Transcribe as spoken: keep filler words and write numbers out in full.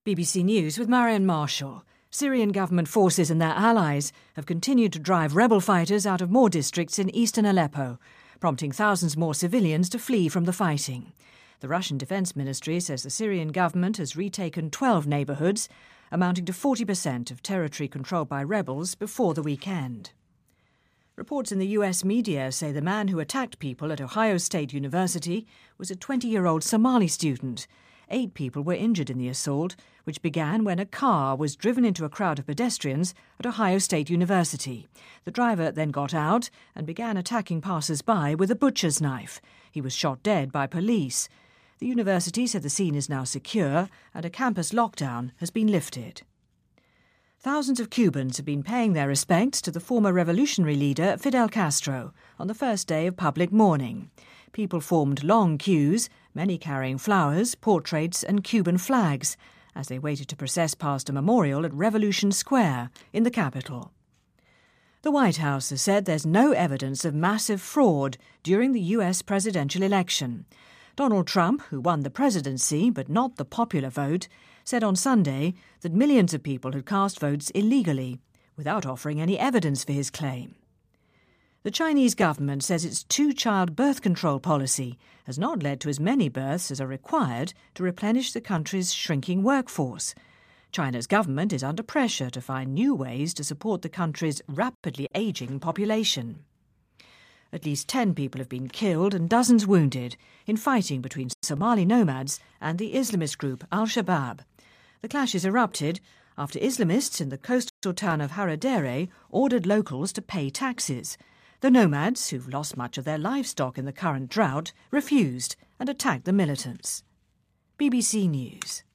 B B C News with Marion Marshall. Syrian government forces and their allies have continued to drive rebel fighters out of more districts in eastern Aleppo, prompting thousands more civilians to flee from the fighting. The Russian Defense Ministry says the Syrian government has retaken twelve neighbourhoods, amounting to forty percent of territory controlled by rebels before the weekend. Reports in the U S media say the man who attacked people at Ohio State University was a twenty-year-old Somali student. Eight people were injured in the assault, which began when a car was driven into a crowd of pedestrians at Ohio State University. The driver then got out and began attacking passers-by with a butcher's knife. He was shot dead by police. The university said the scene is now secure and a campus lockdown has been lifted. Thousands of Cubans have been paying their respects to the former revolutionary leader Fidel Castro on the first day of public mourning. People formed long queues, many carrying flowers, portraits and Cuban flags, as they waited to process past a memorial at Revolution Square in the capital. The White House has said there's no evidence of massive fraud during the U S presidential election. Donald Trump, who won the presidency but not the popular vote, said on Sunday that millions of people had cast votes illegally, without offering any evidence for his claim. The Chinese government says its two-child birth control policy has not led to as many births as are required to replenish the country's shrinking workforce. China's government is under pressure to find new ways to support the country's rapidly ageing population. At least ten people have been killed and dozens wounded in fighting between Somali nomads and the Islamist group Al-Shabaab. The clashes erupted after Islamists in the coastal town of Haradere ordered locals to pay taxes. The nomads, who've lost much of their livestock in the current drought, refused and attacked the militants. B B C News.